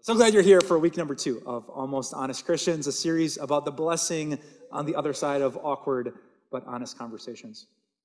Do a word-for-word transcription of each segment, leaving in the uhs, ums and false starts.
So glad you're here for week number two of Almost Honest Christians, a series about the blessing on the other side of awkward but honest conversations.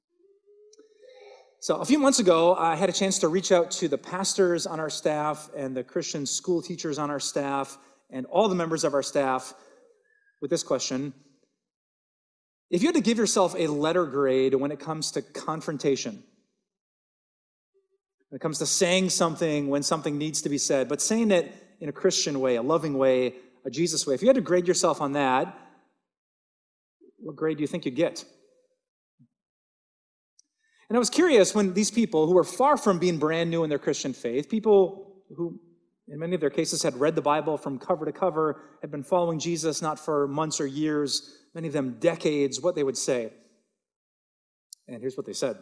So a few months ago, I had a chance to reach out to the pastors on our staff and the Christian school teachers on our staff and all the members of our staff with this question. If you had to give yourself a letter grade when it comes to confrontation, when it comes to saying something when something needs to be said, but saying it in a Christian way, a loving way, a Jesus way, if you had to grade yourself on that, what grade do you think you'd get? And I was curious when these people who were far from being brand new in their Christian faith, people who in many of their cases had read the Bible from cover to cover, had been following Jesus not for months or years, many of them decades, what they would say. And here's what they said.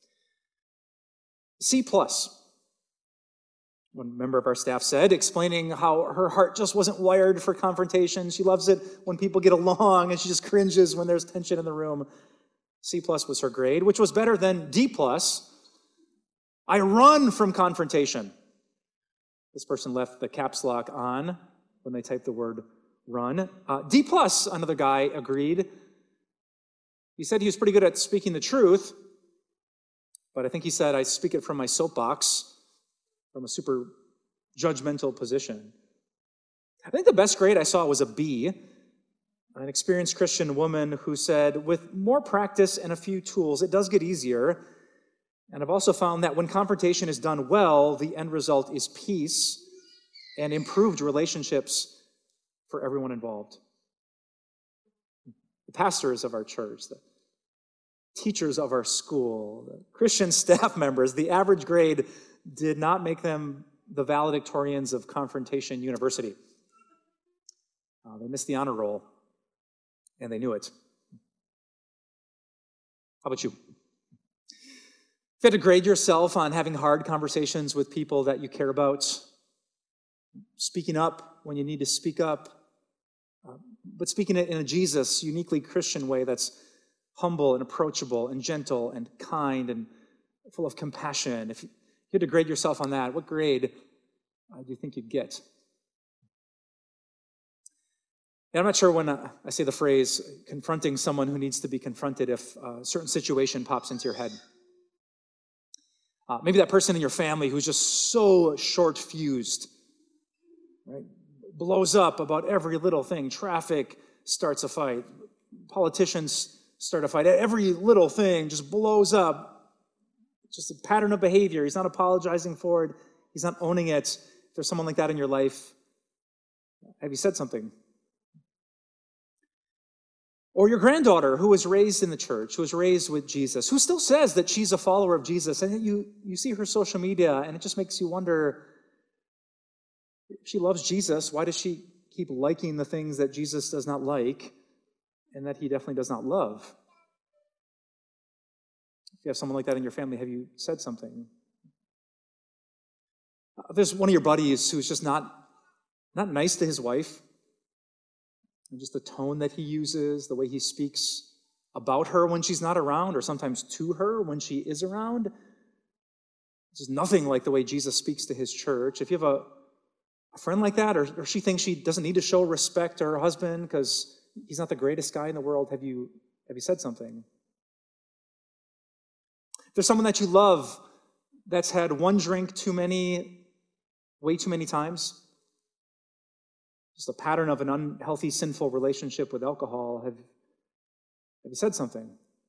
C plus. One member of our staff said, explaining how her heart just wasn't wired for confrontation. She loves it when people get along, and she just cringes when there's tension in the room. C plus was her grade, which was better than D plus. I run from confrontation. This person left the caps lock on when they typed the word run. Uh, D plus, another guy agreed. He said he was pretty good at speaking the truth, but I think he said, I speak it from my soapbox, from a super judgmental position. I think the best grade I saw was a B, an experienced Christian woman who said, with more practice and a few tools, it does get easier. And I've also found that when confrontation is done well, the end result is peace and improved relationships for everyone involved. The pastors of our church, the teachers of our school, the Christian staff members, the average grade did not make them the valedictorians of Confrontation University. Uh, they missed the honor roll, and they knew it. How about you? If you had to grade yourself on having hard conversations with people that you care about, speaking up when you need to speak up, uh, but speaking it in a Jesus, uniquely Christian way that's humble and approachable and gentle and kind and full of compassion. If you had to grade yourself on that, what grade uh, do you think you'd get? And I'm not sure when uh, I say the phrase confronting someone who needs to be confronted if a certain situation pops into your head. Uh, maybe that person in your family who's just so short-fused, right? Blows up about every little thing. Traffic starts a fight. Politicians start a fight. Every little thing just blows up. Just a pattern of behavior. He's not apologizing for it. He's not owning it. If there's someone like that in your life, have you said something? Or your granddaughter who was raised in the church, who was raised with Jesus, who still says that she's a follower of Jesus, and you, you see her social media, and it just makes you wonder, if she loves Jesus, why does she keep liking the things that Jesus does not like and that he definitely does not love? If you have someone like that in your family, have you said something? Uh, there's one of your buddies who's just not, not nice to his wife. And just the tone that he uses, the way he speaks about her when she's not around, or sometimes to her when she is around. It's just nothing like the way Jesus speaks to his church. If you have a, a friend like that, or, or she thinks she doesn't need to show respect to her husband because he's not the greatest guy in the world, have you, have you said something? If there's someone that you love that's had one drink too many, way too many times, just a pattern of an unhealthy, sinful relationship with alcohol, have, have you said something?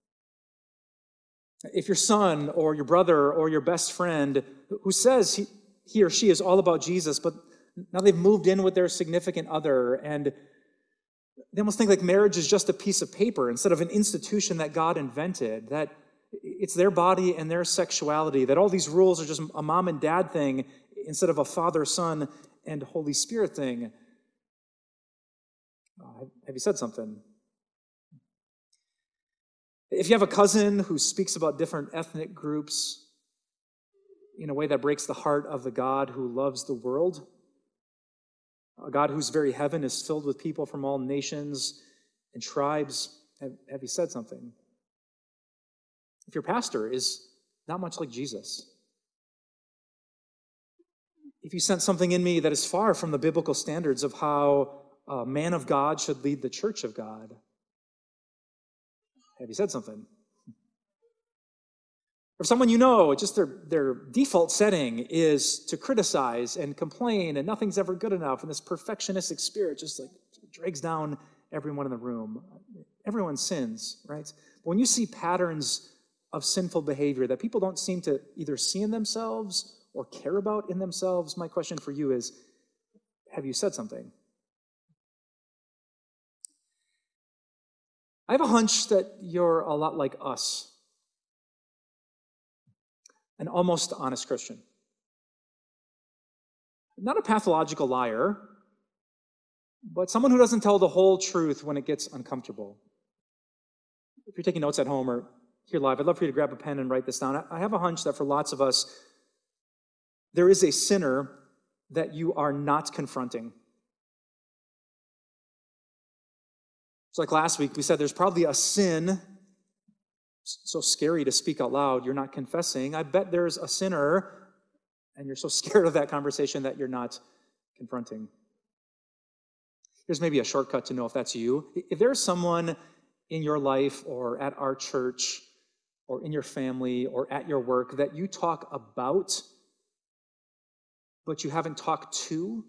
If your son or your brother or your best friend who says he, he or she is all about Jesus, but now they've moved in with their significant other and they almost think like marriage is just a piece of paper instead of an institution that God invented, that it's their body and their sexuality, that all these rules are just a mom and dad thing instead of a Father, Son, and Holy Spirit thing. Uh, have you said something? If you have a cousin who speaks about different ethnic groups in a way that breaks the heart of the God who loves the world, a God whose very heaven is filled with people from all nations and tribes, have, have you said something? If your pastor is not much like Jesus, if you sense something in me that is far from the biblical standards of how a man of God should lead the church of God, have you said something? Or someone you know, just their, their default setting is to criticize and complain, and nothing's ever good enough, and this perfectionistic spirit just like drags down everyone in the room. Everyone sins, right? But when you see patterns of sinful behavior that people don't seem to either see in themselves or care about in themselves, my question for you is, have you said something? I have a hunch that you're a lot like us. An almost honest Christian. Not a pathological liar, but someone who doesn't tell the whole truth when it gets uncomfortable. If you're taking notes at home or here live, I'd love for you to grab a pen and write this down. I have a hunch that for lots of us, there is a sinner that you are not confronting. It's like last week, we said there's probably a sin so scary to speak out loud, you're not confessing. I bet there's a sinner, and you're so scared of that conversation that you're not confronting. Here's maybe a shortcut to know if that's you. If there's someone in your life or at our church or in your family or at your work that you talk about, but you haven't talked to,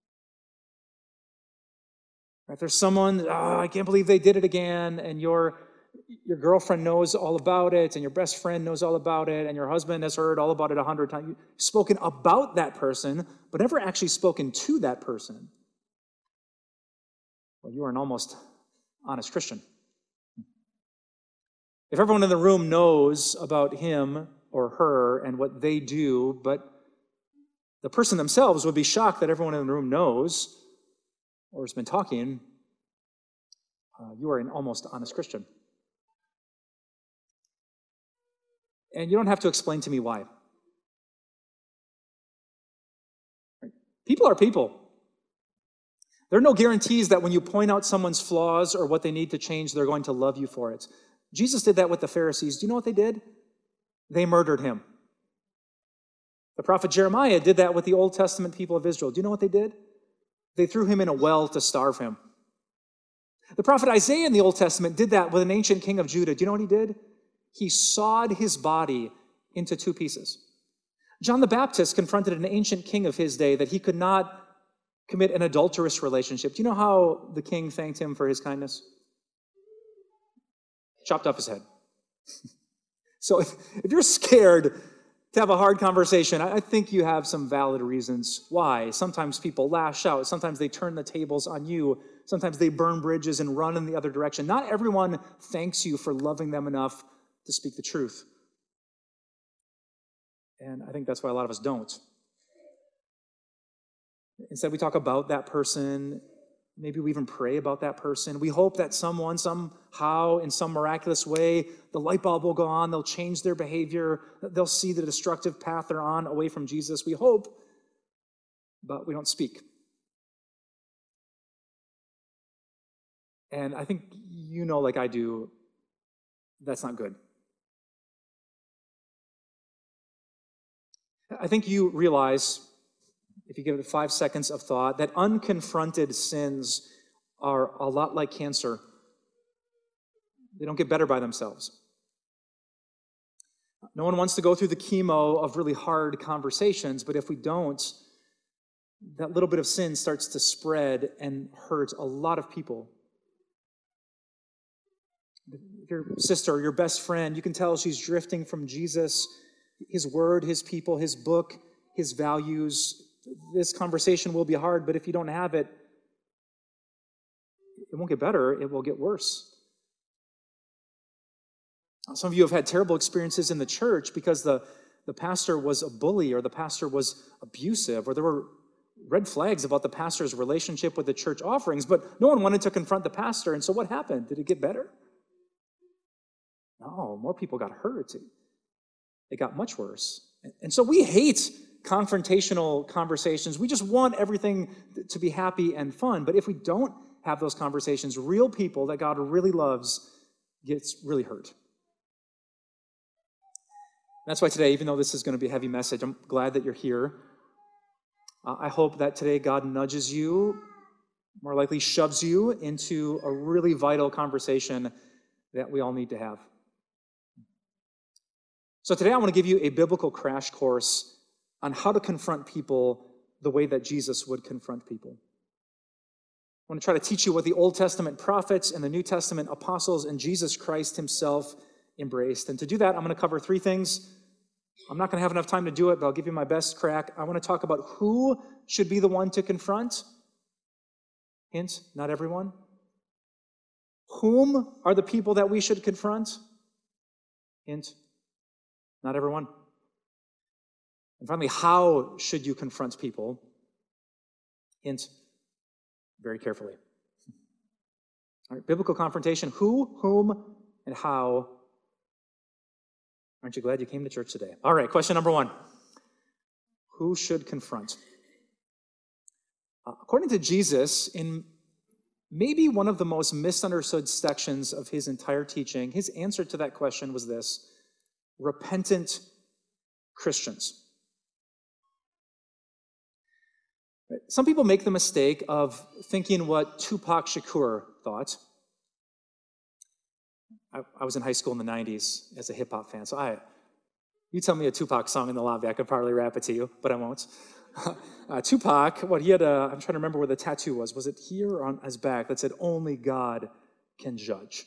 if there's someone, oh, I can't believe they did it again, and your your girlfriend knows all about it, and your best friend knows all about it, and your husband has heard all about it a hundred times. You've spoken about that person, but never actually spoken to that person. Well, you are an almost honest Christian. If everyone in the room knows about him or her and what they do, but the person themselves would be shocked that everyone in the room knows or has been talking, uh, you are an almost honest Christian. And you don't have to explain to me why. People are people. There are no guarantees that when you point out someone's flaws or what they need to change, they're going to love you for it. Jesus did that with the Pharisees. Do you know what they did? They murdered him. The prophet Jeremiah did that with the Old Testament people of Israel. Do you know what they did? They threw him in a well to starve him. The prophet Isaiah in the Old Testament did that with an ancient king of Judah. Do you know what he did? He sawed his body into two pieces. John the Baptist confronted an ancient king of his day that he could not commit an adulterous relationship. Do you know how the king thanked him for his kindness? Chopped off his head. So if, if you're scared to have a hard conversation, I, I think you have some valid reasons why. Sometimes people lash out. Sometimes they turn the tables on you. Sometimes they burn bridges and run in the other direction. Not everyone thanks you for loving them enough to speak the truth. And I think that's why a lot of us don't. Instead, we talk about that person. Maybe we even pray about that person. We hope that someone, somehow, in some miraculous way, the light bulb will go on, they'll change their behavior, they'll see the destructive path they're on away from Jesus. We hope, but we don't speak. And I think you know, like I do, that's not good. I think you realize, if you give it five seconds of thought, that unconfronted sins are a lot like cancer. They don't get better by themselves. No one wants to go through the chemo of really hard conversations, but if we don't, that little bit of sin starts to spread and hurt a lot of people. Your sister, your best friend, you can tell she's drifting from Jesus, his word, his people, his book, his values. This conversation will be hard, but if you don't have it, it won't get better, it will get worse. Some of you have had terrible experiences in the church because the, the pastor was a bully or the pastor was abusive, or there were red flags about the pastor's relationship with the church offerings, but no one wanted to confront the pastor. And so what happened? Did it get better? No, more people got hurt. It, it got much worse. And so we hate confrontational conversations. We just want everything to be happy and fun. But if we don't have those conversations, real people that God really loves gets really hurt. That's why today, even though this is going to be a heavy message, I'm glad that you're here. Uh, I hope that today God nudges you, more likely shoves you into a really vital conversation that we all need to have. So today I want to give you a biblical crash course on how to confront people the way that Jesus would confront people. I want to try to teach you what the Old Testament prophets and the New Testament apostles and Jesus Christ himself embraced. And to do that, I'm going to cover three things. I'm not going to have enough time to do it, but I'll give you my best crack. I want to talk about who should be the one to confront. Hint, not everyone. Whom are the people that we should confront? Hint, not everyone. And finally, how should you confront people? Hint, very carefully. All right, biblical confrontation, who, whom, and how. Aren't you glad you came to church today? All right, question number one. Who should confront? Uh, according to Jesus, in maybe one of the most misunderstood sections of his entire teaching, his answer to that question was this: repentant Christians. Some people make the mistake of thinking what Tupac Shakur thought. I, I was in high school in the nineties as a hip-hop fan, so I, you tell me a Tupac song in the lobby, I could probably rap it to you, but I won't. Uh, Tupac, what he had a, I'm trying to remember where the tattoo was. Was it here or on his back that said, "Only God can judge"?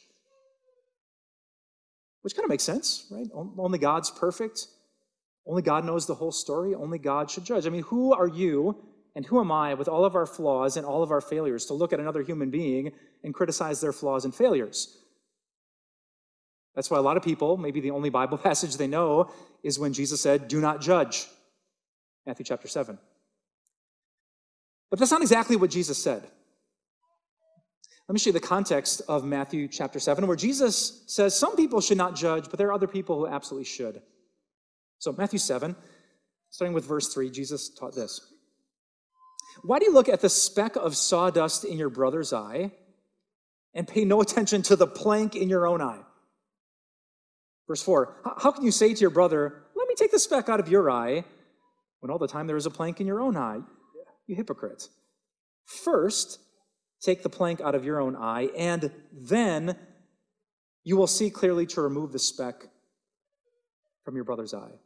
Which kind of makes sense, right? Only God's perfect. Only God knows the whole story. Only God should judge. I mean, who are you and who am I, with all of our flaws and all of our failures, to look at another human being and criticize their flaws and failures? That's why a lot of people, maybe the only Bible passage they know is when Jesus said, "Do not judge," Matthew chapter seven. But that's not exactly what Jesus said. Let me show you the context of Matthew chapter seven, where Jesus says some people should not judge, but there are other people who absolutely should. So Matthew seven, starting with verse three, Jesus taught this: "Why do you look at the speck of sawdust in your brother's eye and pay no attention to the plank in your own eye?" Verse four, "How can you say to your brother, 'Let me take the speck out of your eye,' when all the time there is a plank in your own eye? You hypocrite. First, take the plank out of your own eye, and then you will see clearly to remove the speck from your brother's eye."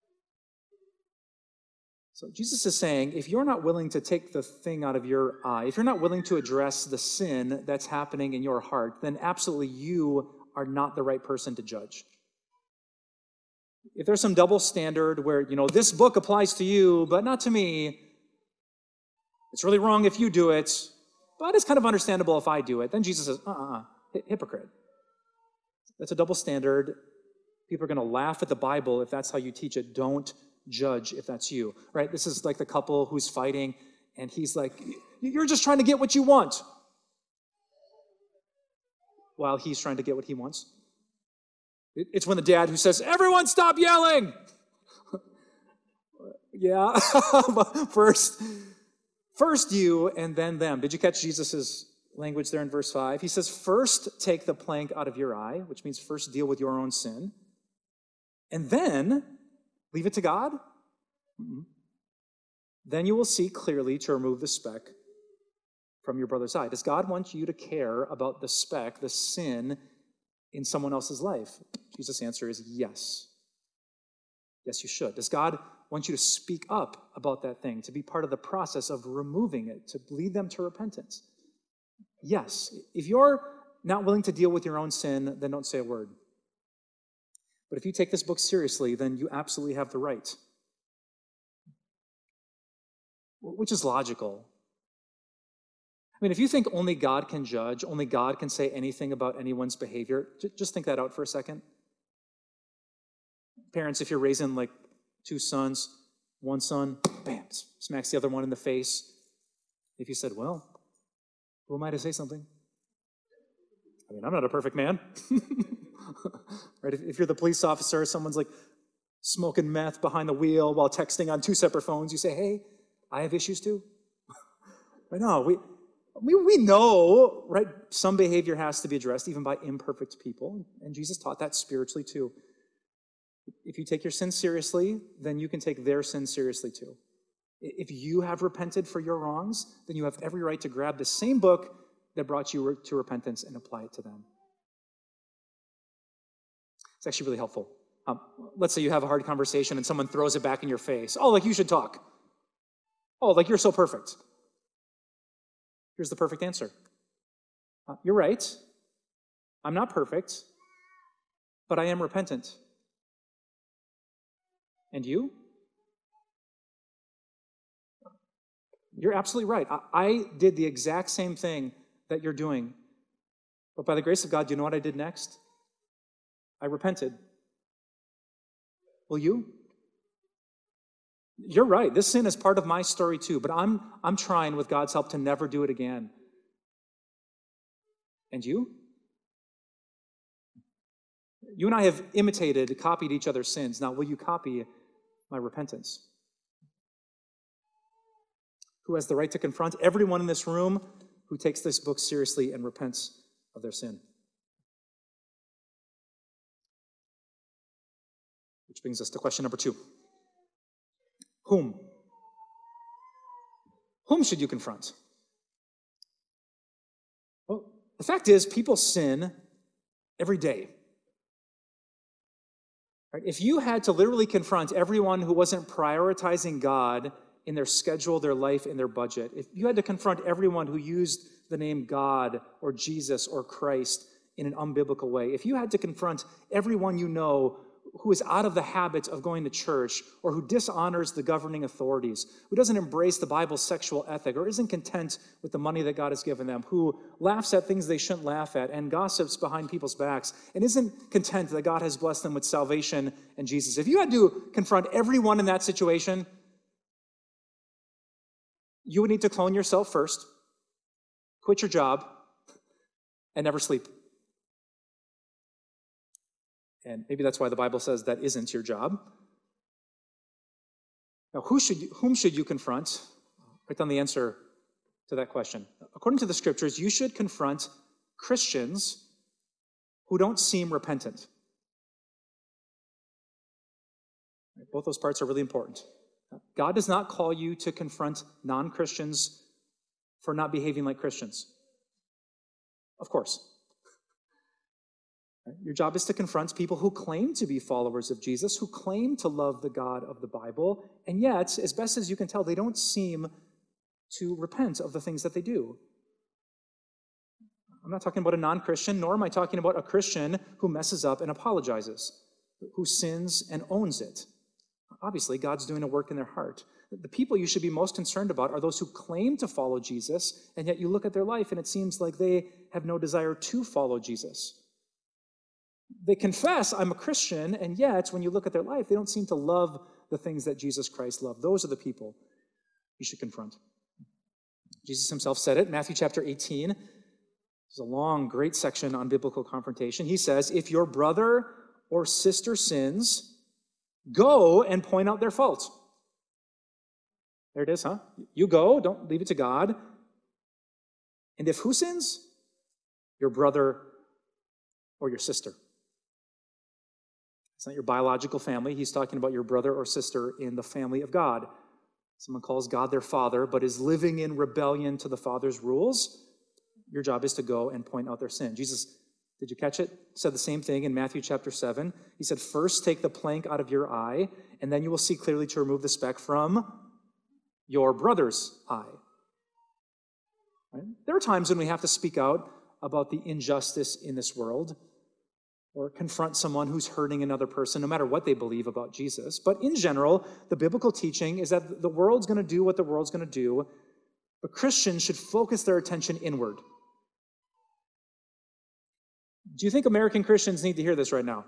So Jesus is saying, if you're not willing to take the thing out of your eye, if you're not willing to address the sin that's happening in your heart, then absolutely you are not the right person to judge. If there's some double standard where, you know, this book applies to you, but not to me, it's really wrong if you do it, but it's kind of understandable if I do it, then Jesus says, uh-uh, hypocrite. That's a double standard. People are going to laugh at the Bible if that's how you teach it. Don't judge if that's you, right? This is like the couple who's fighting, and he's like, "You're just trying to get what you want," while he's trying to get what he wants. It's when the dad who says, "Everyone stop yelling." Yeah, first, first you and then them. Did you catch Jesus' language there in verse five? He says, first take the plank out of your eye, which means first deal with your own sin, and then leave it to God. Mm-hmm. Then you will see clearly to remove the speck from your brother's eye. Does God want you to care about the speck, the sin in someone else's life? Jesus' answer is yes. Yes, you should. Does God want you to speak up about that thing, to be part of the process of removing it, to lead them to repentance? Yes. If you're not willing to deal with your own sin, then don't say a word. But if you take this book seriously, then you absolutely have the right. Which is logical. I mean, if you think only God can judge, only God can say anything about anyone's behavior, just think that out for a second. Parents, if you're raising like two sons, one son, bam, smacks the other one in the face. If you said, well, who am I to say something? I mean, I'm not a perfect man. Right? If, if you're the police officer, someone's like smoking meth behind the wheel while texting on two separate phones, you say, hey, I have issues too. Right? No, we, we, we know, right, some behavior has to be addressed even by imperfect people, and Jesus taught that spiritually too. If you take your sin seriously, then you can take their sin seriously too. If you have repented for your wrongs, then you have every right to grab the same book that brought you to repentance and apply it to them. It's actually really helpful. Um, let's say you have a hard conversation and someone throws it back in your face. Oh, like you should talk. Oh, like you're so perfect. Here's the perfect answer. Uh, you're right. I'm not perfect, but I am repentant. And you? You're absolutely right. I, I did the exact same thing that you're doing. But by the grace of God, do you know what I did next? I repented. Will you? You're right. This sin is part of my story too, but I'm, I'm trying with God's help to never do it again. And you? You and I have imitated, copied each other's sins. Now, will you copy my repentance? Who has the right to confront everyone in this room who takes this book seriously and repents of their sin? Which brings us to question number two. Whom? Whom should you confront? Well, the fact is, people sin every day. Right? If you had to literally confront everyone who wasn't prioritizing God in their schedule, their life, and their budget, if you had to confront everyone who used the name God or Jesus or Christ in an unbiblical way, if you had to confront everyone you know who is out of the habit of going to church or who dishonors the governing authorities, who doesn't embrace the Bible's sexual ethic or isn't content with the money that God has given them, who laughs at things they shouldn't laugh at and gossips behind people's backs and isn't content that God has blessed them with salvation and Jesus. If you had to confront everyone in that situation, you would need to clone yourself first, quit your job, and never sleep. And maybe that's why the Bible says that isn't your job. Now, who should you, whom should you confront? Write down the answer to that question. According to the scriptures, you should confront Christians who don't seem repentant. Both those parts are really important. God does not call you to confront non-Christians for not behaving like Christians. Of course. Your job is to confront people who claim to be followers of Jesus, who claim to love the God of the Bible, and yet, as best as you can tell, they don't seem to repent of the things that they do. I'm not talking about a non-Christian, nor am I talking about a Christian who messes up and apologizes, who sins and owns it. Obviously, God's doing a work in their heart. The people you should be most concerned about are those who claim to follow Jesus, and yet you look at their life and it seems like they have no desire to follow Jesus. They confess, I'm a Christian, and yet when you look at their life, they don't seem to love the things that Jesus Christ loved. Those are the people you should confront. Jesus himself said it, Matthew chapter eighteen. There's a long, great section on biblical confrontation. He says, if your brother or sister sins, go and point out their fault. There it is, huh? You go, don't leave it to God. And if who sins? Your brother or your sister. It's not your biological family. He's talking about your brother or sister in the family of God. Someone calls God their father, but is living in rebellion to the father's rules. Your job is to go and point out their sin. Jesus, did you catch it? Said the same thing in Matthew chapter seven. He said, first take the plank out of your eye, and then you will see clearly to remove the speck from your brother's eye. Right? There are times when we have to speak out about the injustice in this world, or confront someone who's hurting another person, no matter what they believe about Jesus. But in general, the biblical teaching is that the world's going to do what the world's going to do, but Christians should focus their attention inward. Do you think American Christians need to hear this right now?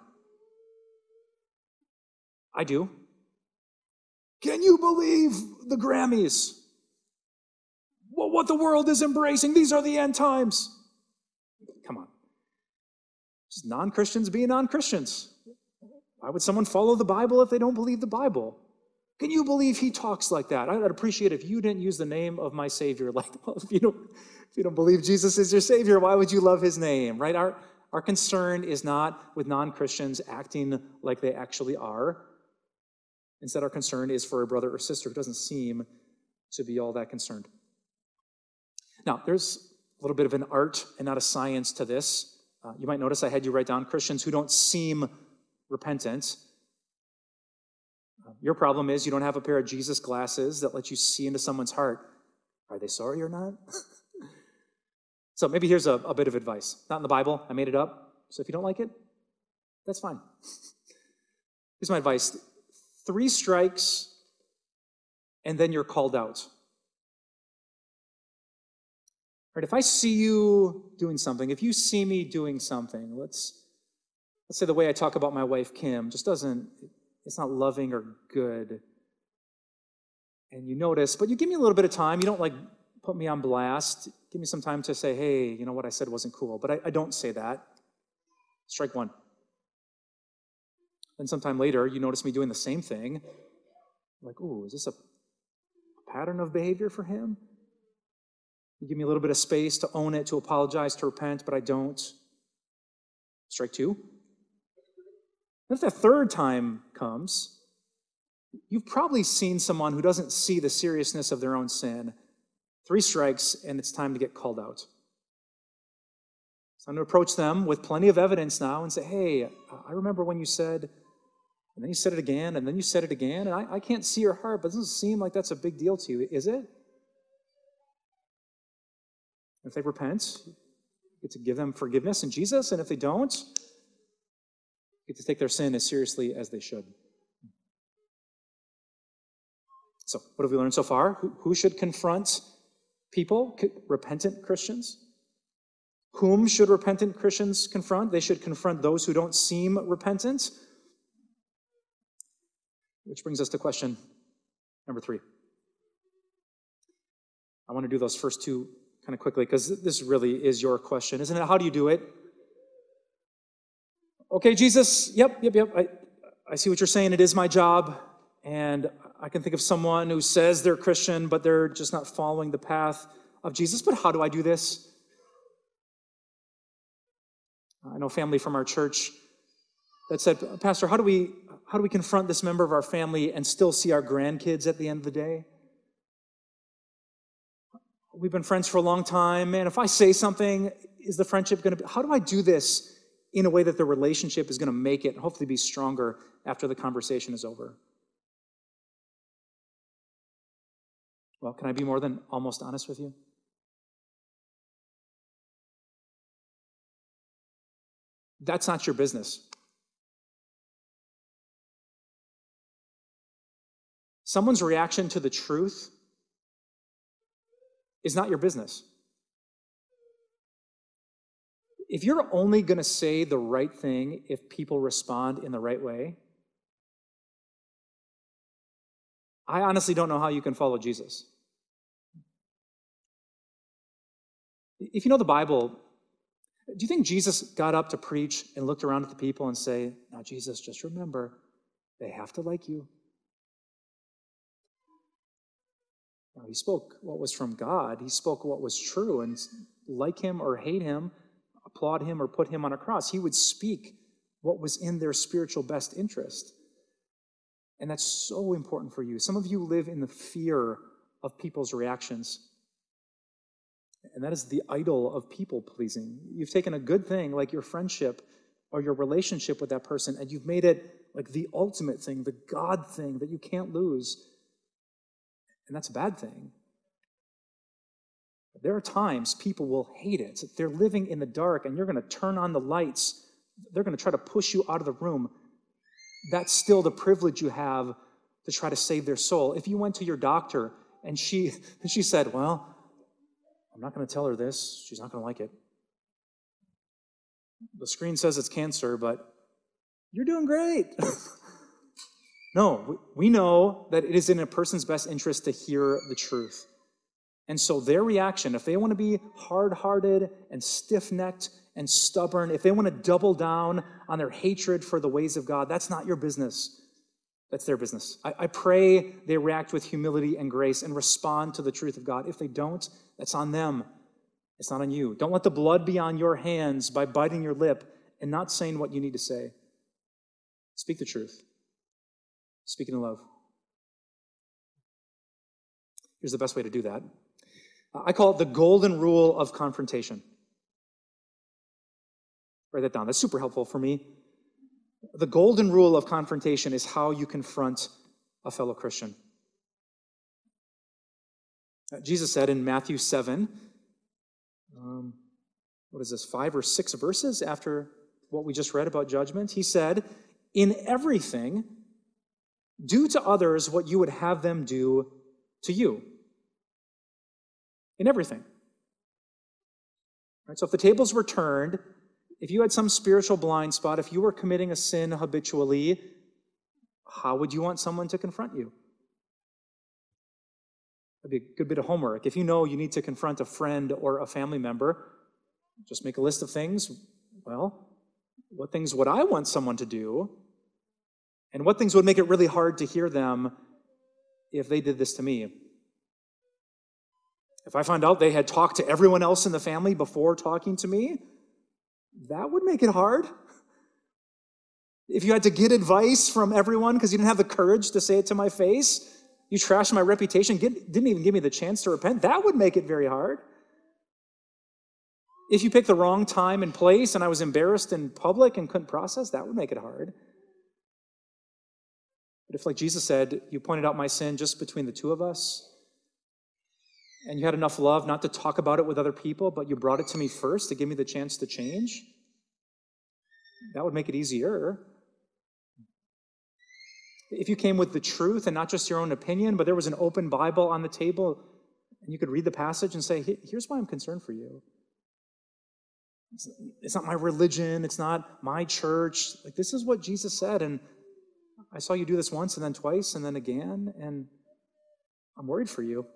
I do. Can you believe the Grammys? Well, what the world is embracing, these are the end times. Come on. Just non-Christians being non-Christians. Why would someone follow the Bible if they don't believe the Bible? Can you believe he talks like that? I'd appreciate it if you didn't use the name of my Savior. Like, well, if you don't, if you don't believe Jesus is your Savior, why would you love his name, right? Our, our concern is not with non-Christians acting like they actually are. Instead, our concern is for a brother or sister who doesn't seem to be all that concerned. Now, there's a little bit of an art and not a science to this. Uh, you might notice I had you write down Christians who don't seem repentant. Uh, your problem is you don't have a pair of Jesus glasses that let you see into someone's heart. Are they sorry or not? So maybe here's a, a bit of advice. Not in the Bible. I made it up. So if you don't like it, that's fine. Here's my advice. Three strikes, and then you're called out. Right, if I see you doing something, if you see me doing something, let's let's say the way I talk about my wife, Kim, just doesn't, it's not loving or good. And you notice, but you give me a little bit of time. You don't like put me on blast. Give me some time to say, hey, you know what I said wasn't cool. But I, I don't say that. Strike one. Then sometime later, you notice me doing the same thing. Like, ooh, is this a pattern of behavior for him? You give me a little bit of space to own it, to apologize, to repent, but I don't. Strike two. If the third time comes, you've probably seen someone who doesn't see the seriousness of their own sin. Three strikes, and it's time to get called out. It's time to approach them with plenty of evidence now and say, hey, I remember when you said, and then you said it again, and then you said it again, and I, I can't see your heart, but it doesn't seem like that's a big deal to you, is it? If they repent, you get to give them forgiveness in Jesus, and if they don't, you get to take their sin as seriously as they should. So, what have we learned so far? Who, who should confront people, repentant Christians? Whom should repentant Christians confront? They should confront those who don't seem repentant. Which brings us to question number three. I want to do those first two kind of quickly because this really is your question, isn't it? How do you do it? Okay, Jesus, yep, yep, yep. I, I see what you're saying. It is my job. And I can think of someone who says they're Christian, but they're just not following the path of Jesus. But how do I do this? I know family from our church that said, Pastor, how do we how do we confront this member of our family and still see our grandkids at the end of the day? We've been friends for a long time, and if I say something, is the friendship going to be, how do I do this in a way that the relationship is going to make it and hopefully be stronger after the conversation is over? Well, can I be more than almost honest with you? That's not your business. Someone's reaction to the truth is not your business. If you're only going to say the right thing if people respond in the right way, I honestly don't know how you can follow Jesus. If you know the Bible, do you think Jesus got up to preach and looked around at the people and say, now Jesus, just remember, they have to like you? No, he spoke what was from God. He spoke what was true, and like him or hate him, applaud him or put him on a cross, he would speak what was in their spiritual best interest. And that's so important for you. Some of you live in the fear of people's reactions. And that is the idol of people-pleasing. You've taken a good thing like your friendship or your relationship with that person, and you've made it like the ultimate thing, the God thing that you can't lose. And that's a bad thing. There are times people will hate it. They're living in the dark, and you're going to turn on the lights. They're going to try to push you out of the room. That's still the privilege you have to try to save their soul. If you went to your doctor and she, and she said, well, I'm not going to tell her this. She's not going to like it. The screen says it's cancer, but you're doing great. No, we know that it is in a person's best interest to hear the truth. And so their reaction, if they want to be hard-hearted and stiff-necked and stubborn, if they want to double down on their hatred for the ways of God, that's not your business. That's their business. I, I pray they react with humility and grace and respond to the truth of God. If they don't, that's on them. It's not on you. Don't let the blood be on your hands by biting your lip and not saying what you need to say. Speak the truth. Speak it in love. Here's the best way to do that. I call it the golden rule of confrontation. Write that down. That's super helpful for me. The golden rule of confrontation is how you confront a fellow Christian. Jesus said in Matthew seven, um, what is this, five or six verses after what we just read about judgment? He said, in everything, do to others what you would have them do to you. In everything. Right, so if the tables were turned, if you had some spiritual blind spot, if you were committing a sin habitually, how would you want someone to confront you? That'd be a good bit of homework. If you know you need to confront a friend or a family member, just make a list of things. Well, what things would I want someone to do? And what things would make it really hard to hear them if they did this to me? If I found out they had talked to everyone else in the family before talking to me, that would make it hard. If you had to get advice from everyone because you didn't have the courage to say it to my face, you trashed my reputation, get, didn't even give me the chance to repent, that would make it very hard. If you picked the wrong time and place and I was embarrassed in public and couldn't process, that would make it hard. But if, like Jesus said, you pointed out my sin just between the two of us, and you had enough love not to talk about it with other people, but you brought it to me first to give me the chance to change, that would make it easier. If you came with the truth and not just your own opinion, but there was an open Bible on the table, and you could read the passage and say, here's why I'm concerned for you. It's not my religion. It's not my church. Like, this is what Jesus said, and I saw you do this once and then twice and then again, and I'm worried for you.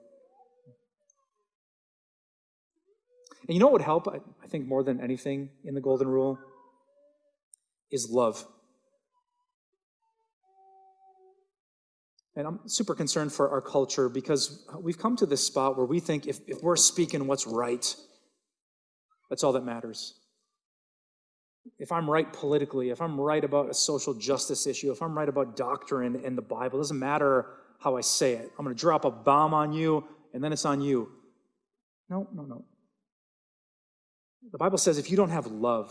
And you know what would help, I, I think, more than anything in the golden rule is love. And I'm super concerned for our culture because we've come to this spot where we think if, if we're speaking what's right, that's all that matters. If I'm right politically, if I'm right about a social justice issue, if I'm right about doctrine and the Bible, it doesn't matter how I say it. I'm going to drop a bomb on you, and then it's on you. No, no, no. The Bible says if you don't have love,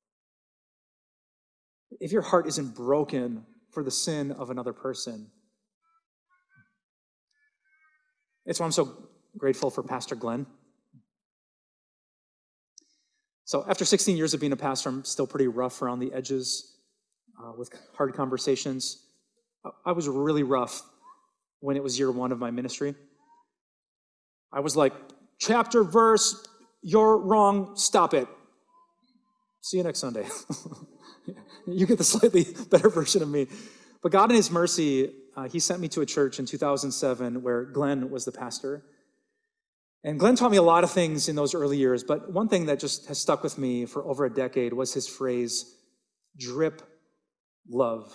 if your heart isn't broken for the sin of another person, it's why I'm so grateful for Pastor Glenn. So after sixteen years of being a pastor, I'm still pretty rough around the edges uh, with hard conversations. I was really rough when it was year one of my ministry. I was like, chapter, verse, you're wrong, stop it. See you next Sunday. You get the slightly better version of me. But God in his mercy, uh, he sent me to a church in two thousand seven where Glenn was the pastor. And Glenn taught me a lot of things in those early years, but one thing that just has stuck with me for over a decade was his phrase, drip love.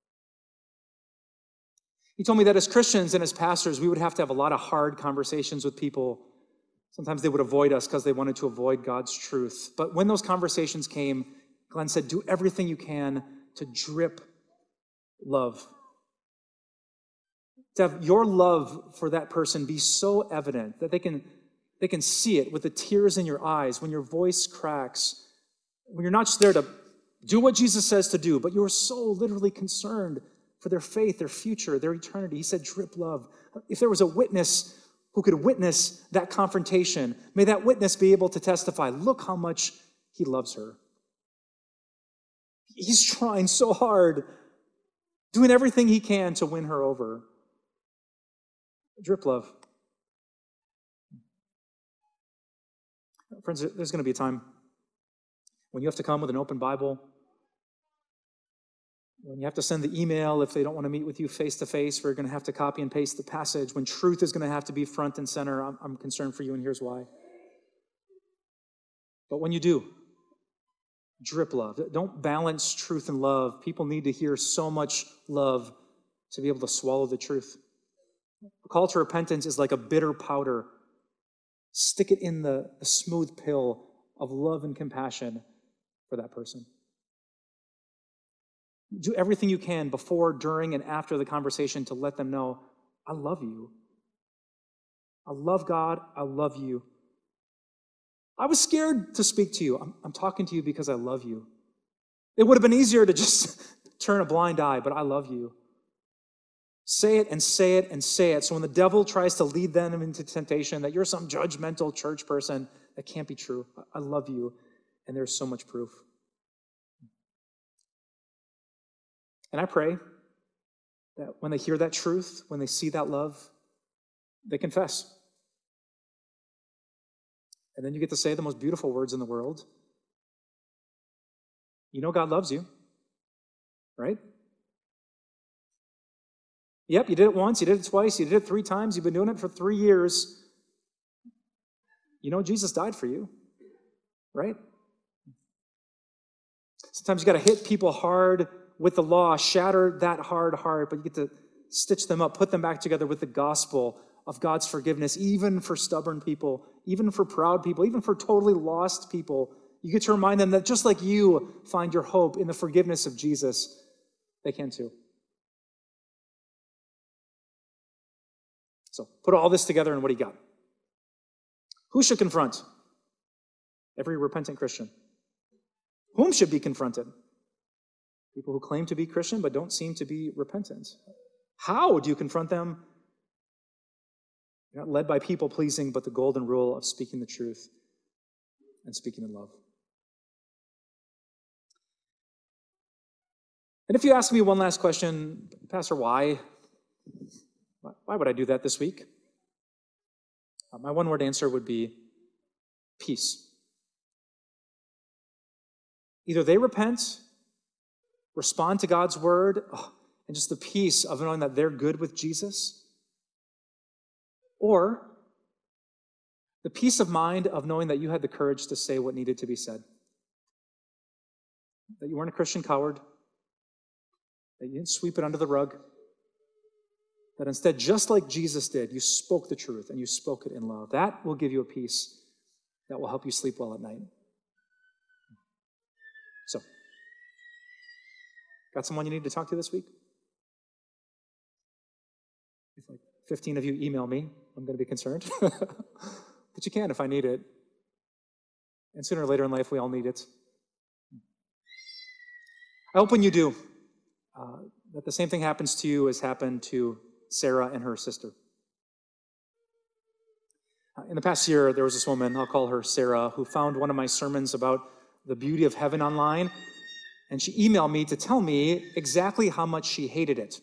He told me that as Christians and as pastors, we would have to have a lot of hard conversations with people. Sometimes they would avoid us because they wanted to avoid God's truth. But when those conversations came, Glenn said, do everything you can to drip love. To have your love for that person be so evident that they can, they can see it with the tears in your eyes, when your voice cracks, when you're not just there to do what Jesus says to do, but you're so literally concerned for their faith, their future, their eternity. He said, drip love. If there was a witness who could witness that confrontation, may that witness be able to testify, look how much he loves her. He's trying so hard, doing everything he can to win her over. Drip love. Friends, there's going to be a time when you have to come with an open Bible, when you have to send the email if they don't want to meet with you face-to-face, we're going to have to copy and paste the passage, when truth is going to have to be front and center. I'm, I'm concerned for you, and here's why. But when you do, drip love. Don't balance truth and love. People need to hear so much love to be able to swallow the truth. A call to repentance is like a bitter powder. Stick it in the, the smooth pill of love and compassion for that person. Do everything you can before, during, and after the conversation to let them know, I love you. I love God. I love you. I was scared to speak to you. I'm, I'm talking to you because I love you. It would have been easier to just turn a blind eye, but I love you. Say it and say it and say it. So when the devil tries to lead them into temptation that you're some judgmental church person, that can't be true. I love you, and there's so much proof. And I pray that when they hear that truth, when they see that love, they confess. And then you get to say the most beautiful words in the world. You know God loves you, right? Yep, you did it once, you did it twice, you did it three times, you've been doing it for three years. You know Jesus died for you, right? Sometimes you got to hit people hard with the law, shatter that hard heart, but you get to stitch them up, put them back together with the gospel of God's forgiveness, even for stubborn people, even for proud people, even for totally lost people. You get to remind them that just like you find your hope in the forgiveness of Jesus, they can too. So put all this together and what do you got? Who should confront? Every repentant Christian. Whom should be confronted? People who claim to be Christian but don't seem to be repentant. How do you confront them? You're not led by people pleasing, but the golden rule of speaking the truth and speaking in love. And if you ask me one last question, Pastor, why? Why would I do that this week? Uh, my one-word answer would be peace. Either they repent, respond to God's word, oh, and just the peace of knowing that they're good with Jesus, or the peace of mind of knowing that you had the courage to say what needed to be said. That you weren't a Christian coward, that you didn't sweep it under the rug, that instead, just like Jesus did, you spoke the truth and you spoke it in love. That will give you a peace that will help you sleep well at night. So, got someone you need to talk to this week? If like fifteen of you email me, I'm going to be concerned. But you can if I need it. And sooner or later in life, we all need it. I hope when you do, uh, that the same thing happens to you as happened to Sarah and her sister. Uh, in the past year, there was this woman, I'll call her Sarah, who found one of my sermons about the beauty of heaven online, and she emailed me to tell me exactly how much she hated it.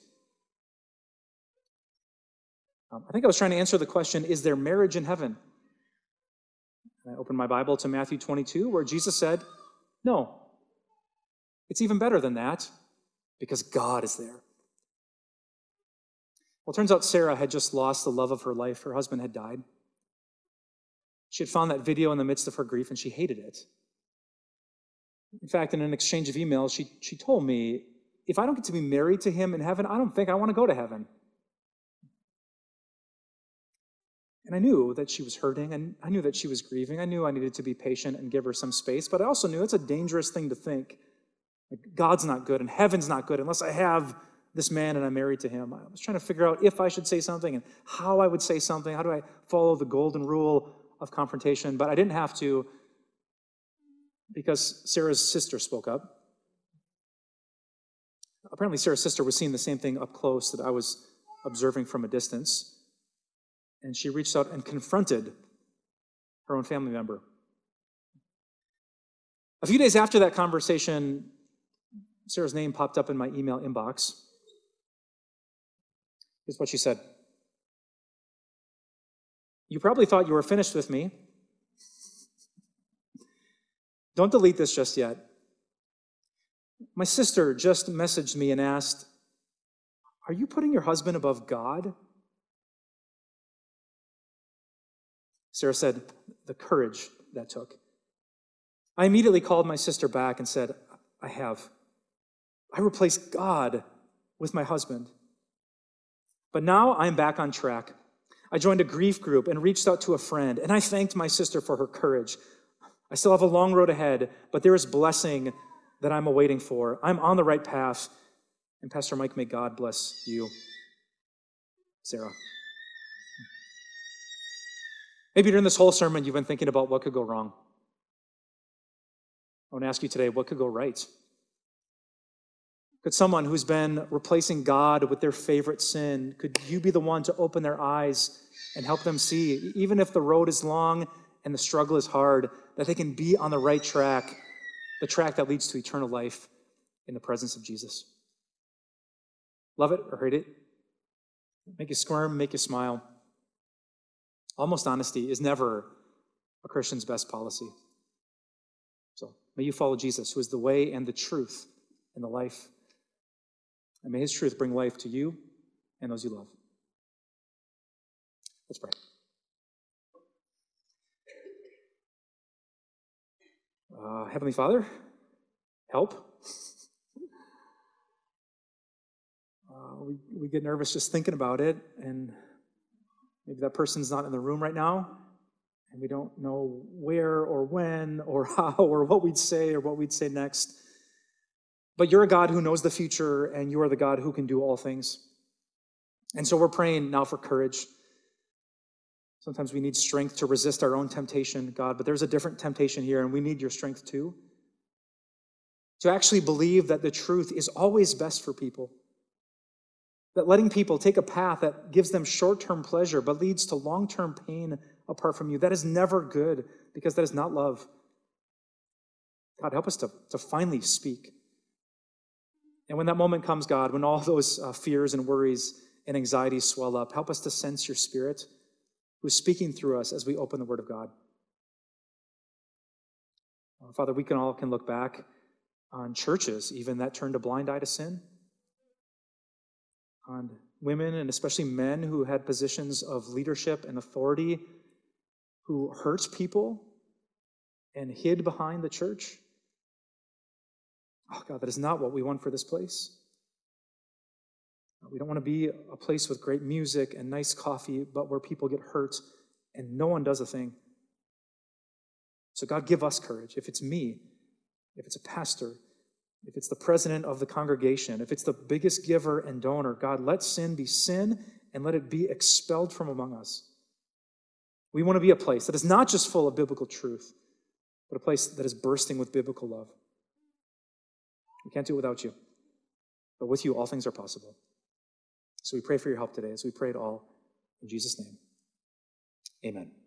Um, I think I was trying to answer the question, is there marriage in heaven? And I opened my Bible to Matthew twenty-two, where Jesus said, no. It's even better than that, because God is there. Well, it turns out Sarah had just lost the love of her life. Her husband had died. She had found that video in the midst of her grief, and she hated it. In fact, in an exchange of emails, she, she told me, if I don't get to be married to him in heaven, I don't think I want to go to heaven. And I knew that she was hurting, and I knew that she was grieving. I knew I needed to be patient and give her some space, but I also knew it's a dangerous thing to think. Like, God's not good, and heaven's not good unless I have this man and I'm married to him. I was trying to figure out if I should say something and how I would say something. How do I follow the golden rule of confrontation? But I didn't have to, because Sarah's sister spoke up. Apparently, Sarah's sister was seeing the same thing up close that I was observing from a distance. And she reached out and confronted her own family member. A few days after that conversation, Sarah's name popped up in my email inbox. Here's what she said. You probably thought you were finished with me. Don't delete this just yet. My sister just messaged me and asked, are you putting your husband above God? Sarah said, the courage that took. I immediately called my sister back and said, I have. I replaced God with my husband. But now I'm back on track. I joined a grief group and reached out to a friend, and I thanked my sister for her courage. I still have a long road ahead, but there is blessing that I'm awaiting for. I'm on the right path. And Pastor Mike, may God bless you, Sarah. Maybe during this whole sermon, you've been thinking about what could go wrong. I want to ask you today, what could go right? Could someone who's been replacing God with their favorite sin, could you be the one to open their eyes and help them see, even if the road is long and the struggle is hard, that they can be on the right track, the track that leads to eternal life in the presence of Jesus? Love it or hate it? Make you squirm, make you smile. Almost honesty is never a Christian's best policy. So may you follow Jesus, who is the way and the truth and the life. And may his truth bring life to you and those you love. Let's pray. Uh, Heavenly Father, help. Uh, we, we get nervous just thinking about it, and maybe that person's not in the room right now, and we don't know where or when or how or what we'd say or what we'd say next. But you're a God who knows the future, and you are the God who can do all things. And so we're praying now for courage. Sometimes we need strength to resist our own temptation, God, but there's a different temptation here, and we need your strength too. To actually believe that the truth is always best for people. That letting people take a path that gives them short-term pleasure but leads to long-term pain apart from you, that is never good, because that is not love. God, help us to, to finally speak. And when that moment comes, God, when all those uh, fears and worries and anxieties swell up, help us to sense your Spirit who's speaking through us as we open the Word of God. Uh, Father, we can all can look back on churches, even that turned a blind eye to sin, on women and especially men who had positions of leadership and authority who hurt people and hid behind the church. Oh, God, that is not what we want for this place. We don't want to be a place with great music and nice coffee, but where people get hurt and no one does a thing. So God, give us courage. If it's me, if it's a pastor, if it's the president of the congregation, if it's the biggest giver and donor, God, let sin be sin and let it be expelled from among us. We want to be a place that is not just full of biblical truth, but a place that is bursting with biblical love. We can't do it without you, but with you, all things are possible. So we pray for your help today as we pray it all in Jesus' name. Amen.